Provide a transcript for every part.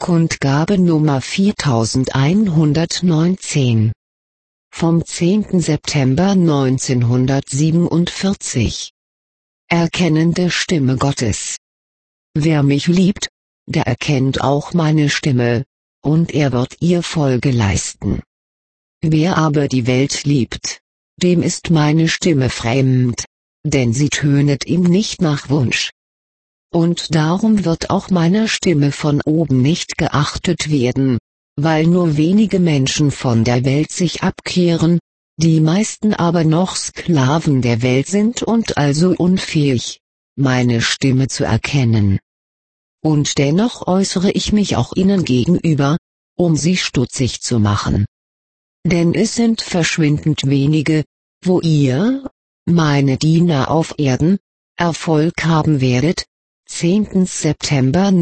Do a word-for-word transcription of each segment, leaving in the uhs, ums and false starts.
Kundgabe Nummer viertausendeinhundertneunzehn. Vom zehnten September neunzehnhundertsiebenundvierzig. Erkennende Stimme Gottes. Wer mich liebt, der erkennt auch meine Stimme, und er wird ihr Folge leisten. Wer aber die Welt liebt, dem ist meine Stimme fremd, denn sie tönet ihm nicht nach Wunsch. Und darum wird auch meine Stimme von oben nicht geachtet werden, weil nur wenige Menschen von der Welt sich abkehren, die meisten aber noch Sklaven der Welt sind und also unfähig, meine Stimme zu erkennen. Und dennoch äußere ich mich auch ihnen gegenüber, um sie stutzig zu machen. Denn es sind verschwindend wenige, wo ihr, meine Diener auf Erden, Erfolg haben werdet. zehnten September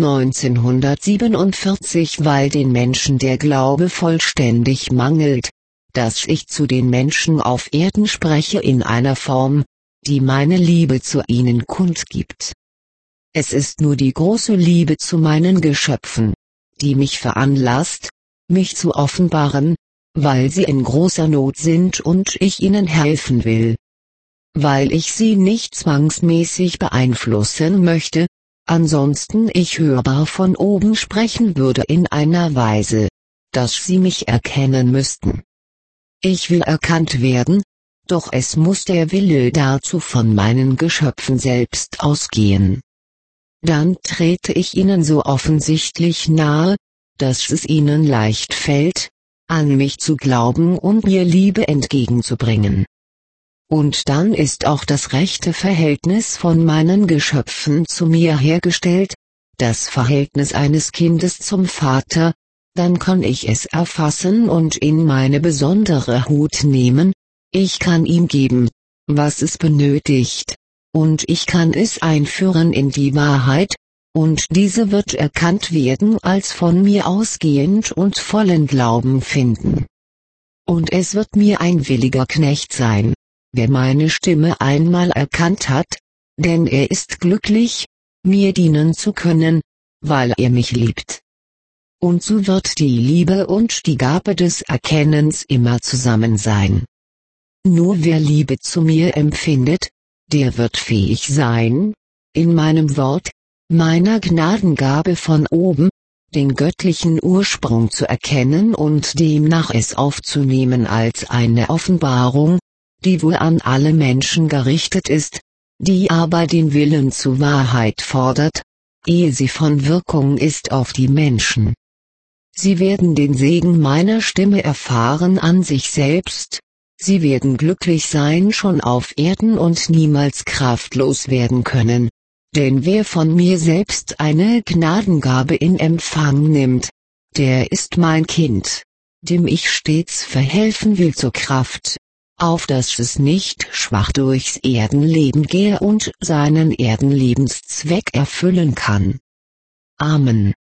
neunzehnhundertsiebenundvierzig. Weil den Menschen der Glaube vollständig mangelt, dass ich zu den Menschen auf Erden spreche in einer Form, die meine Liebe zu ihnen kundgibt. Es ist nur die große Liebe zu meinen Geschöpfen, die mich veranlasst, mich zu offenbaren, weil sie in großer Not sind und ich ihnen helfen will. Weil ich sie nicht zwangsmäßig beeinflussen möchte, ansonsten ich hörbar von oben sprechen würde in einer Weise, dass sie mich erkennen müssten. Ich will erkannt werden, doch es muss der Wille dazu von meinen Geschöpfen selbst ausgehen. Dann trete ich ihnen so offensichtlich nahe, dass es ihnen leicht fällt, an mich zu glauben und mir Liebe entgegenzubringen. Und dann ist auch das rechte Verhältnis von meinen Geschöpfen zu mir hergestellt, das Verhältnis eines Kindes zum Vater, dann kann ich es erfassen und in meine besondere Hut nehmen, ich kann ihm geben, was es benötigt, und ich kann es einführen in die Wahrheit, und diese wird erkannt werden als von mir ausgehend und vollen Glauben finden. Und es wird mir ein williger Knecht sein, wer meine Stimme einmal erkannt hat, denn er ist glücklich, mir dienen zu können, weil er mich liebt. Und so wird die Liebe und die Gabe des Erkennens immer zusammen sein. Nur wer Liebe zu mir empfindet, der wird fähig sein, in meinem Wort, meiner Gnadengabe von oben, den göttlichen Ursprung zu erkennen und demnach es aufzunehmen als eine Offenbarung, die wohl an alle Menschen gerichtet ist, die aber den Willen zur Wahrheit fordert, ehe sie von Wirkung ist auf die Menschen. Sie werden den Segen meiner Stimme erfahren an sich selbst, sie werden glücklich sein schon auf Erden und niemals kraftlos werden können, denn wer von mir selbst eine Gnadengabe in Empfang nimmt, der ist mein Kind, dem ich stets verhelfen will zur Kraft, auf dass es nicht schwach durchs Erdenleben gehe und seinen Erdenlebenszweck erfüllen kann. Amen.